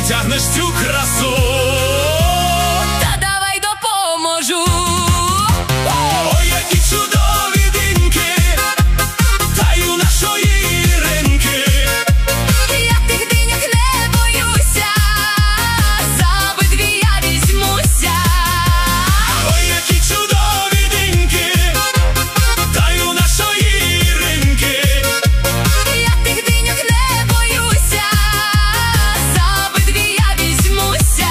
витягнеш цю красу. Та давай допоможу. Ой, які чудові диньки, таю нашої Іринки. Я тих диняк не боюся, за обидві я візьмуся. Ой, які чудові диньки, таю нашої Іринки. Я тих диняк не боюся, за обидві я візьмуся.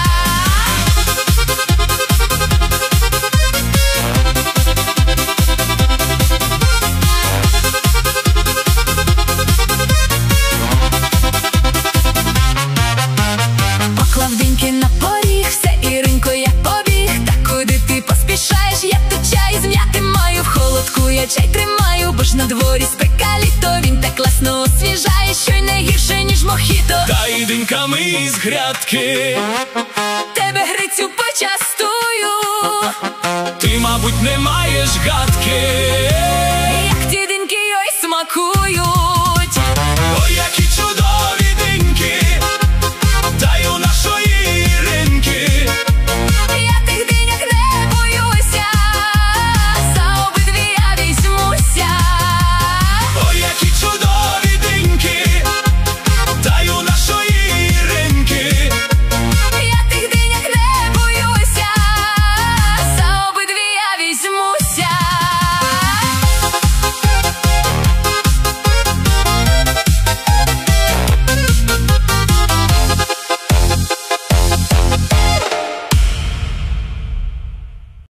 Поклав диньки на поріг, все, Іринко, я побіг. Та куди ти поспішаєш? Я тут чай зм'яти маю, в холодку я чай тримаю, бо ж на дворі спека літо, він так класно освіжає, що й не гірше, ніж мохіто. Дай диньками із грядки, Тебе, Грицю, почастую. ти, мабуть, не маєш гадки.